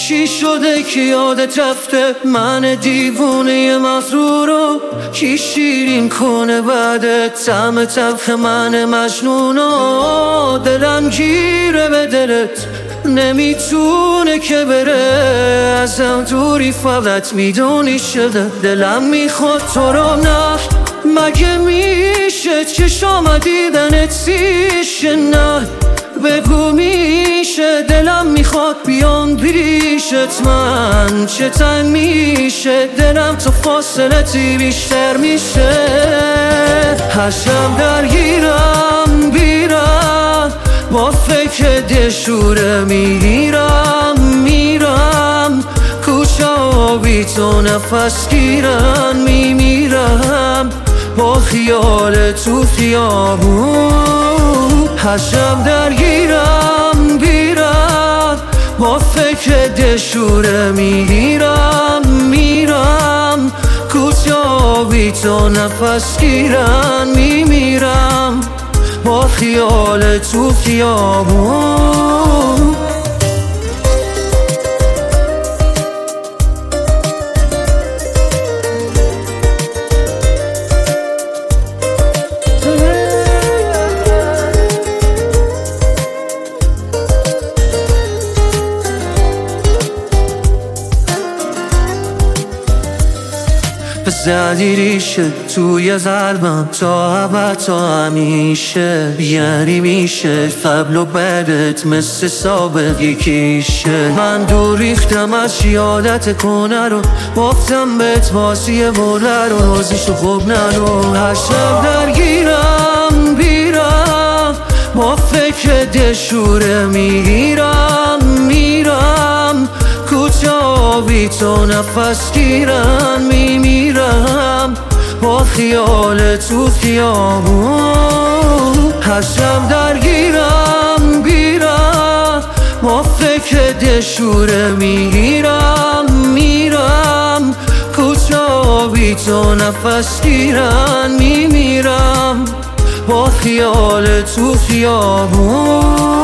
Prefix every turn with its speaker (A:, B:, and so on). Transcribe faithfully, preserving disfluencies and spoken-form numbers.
A: چی شده که یادت رفته من دیوونه مغرور رو؟ کی شیرین کنه بعد طعم تلخ من مجنون رو؟ دلم گیره به دلت نمیتونه که بره ازم دوری فقط میدونی شده دلم میخواد تو رو نه مگه میشه چشام دیدنت زیشه نه بگو میشه دلم میخواد بیام پیشت من چه تنگ میشه دلم تو فاصلتی بیشتر میشه هر شب درگیرم بیرم با فکر دشوره میگیرم میرم کوچه ها بی تو نفس گیرن میمیرم با خیال تو خیابون هر شب درگیرم بیرم با فکر دشوره میگیرم میرم کوچه ها بی تو نفس گیرن میمیرم با خیال تو خیابون زدی ریشه توی قلبم تا ابد تا همیشه یعنی میشه قبل و بعدت مثل سابق یکیشه من دور ریختم از یادت کنه رو بافتم بهت بازی بوله رو روزیشو خوب نرو هر شب درگیرم بیرم با فکر دشوره میگیرم میرم کوچه ها بی تو نفس گیرن میمیرم با خیال تو خیابون هر شب درگیرم بیرم با فکر دشوره میگیرم میرم کوچه ها بی تو نفس گیرن میمیرم با خیال تو خیابون